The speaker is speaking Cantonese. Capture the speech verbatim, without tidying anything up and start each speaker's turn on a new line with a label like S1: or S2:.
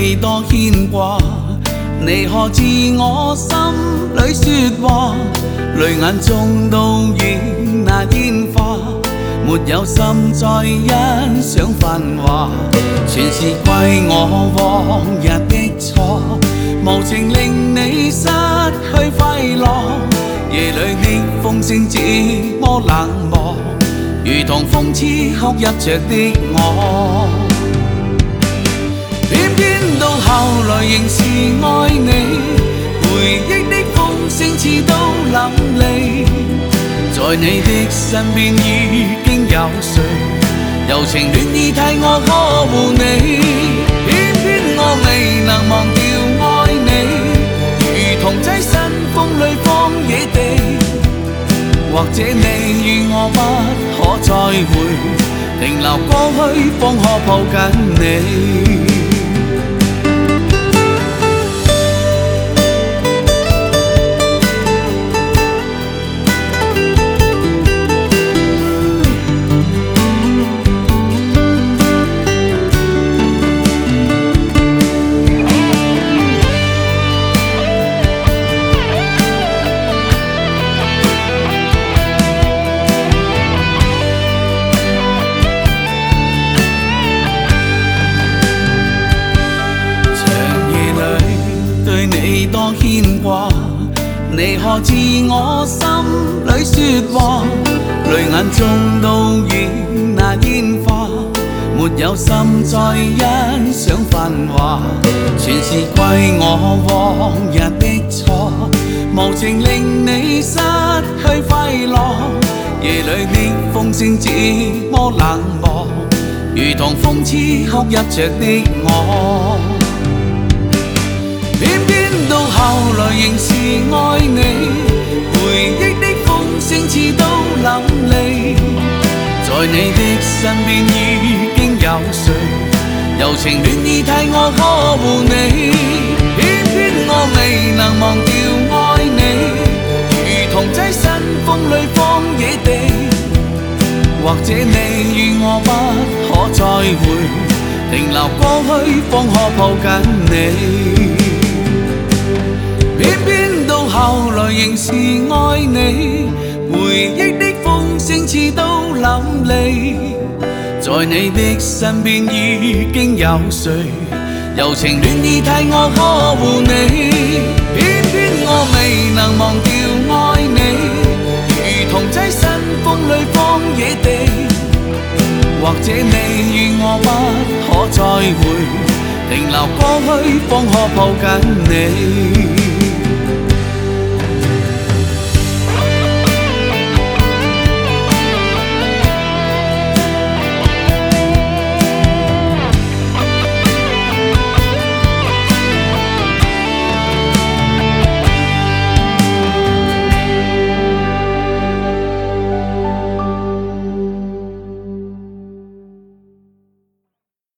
S1: 你多牽掛，你可知我心裏說話？淚眼中都現那煙花，沒有心再欣賞繁華，全是怪我往日的錯，無情令你失去快樂。夜裏的風聲這麼冷漠，如同諷刺哭泣着的我。偏偏到後來仍是愛你，回憶的風聲似都淋漓，在你的身邊已經有誰，柔情暖意替我呵護你，偏偏我未能忘掉愛你，如同棲身風裏荒野地，或者你與我不可再會，停留過去方可抱緊你。你多牽掛，你可知我心裏說話？淚眼中都現那煙花，沒有心再欣賞繁華，全是怪我往日的錯，無情令你失去快樂。夜裏的風聲這麼冷漠，如同諷刺哭泣着的我。偏偏到後來仍是愛你，回憶的風聲似都淋漓，在你的身邊已經有誰，柔情暖意替我呵護你，偏偏我未能忘掉愛你，如同棲身風裏荒野地，或者你與我不可再會，停留過去方可抱緊你。偏偏到後來仍是愛你，回憶的風聲似都淋漓，在你的身邊已經有誰，柔情暖意替我呵護你，偏偏我未能忘掉愛你，如同棲身風裏荒野地，或者你與我不可再會，停留過去方可抱緊你。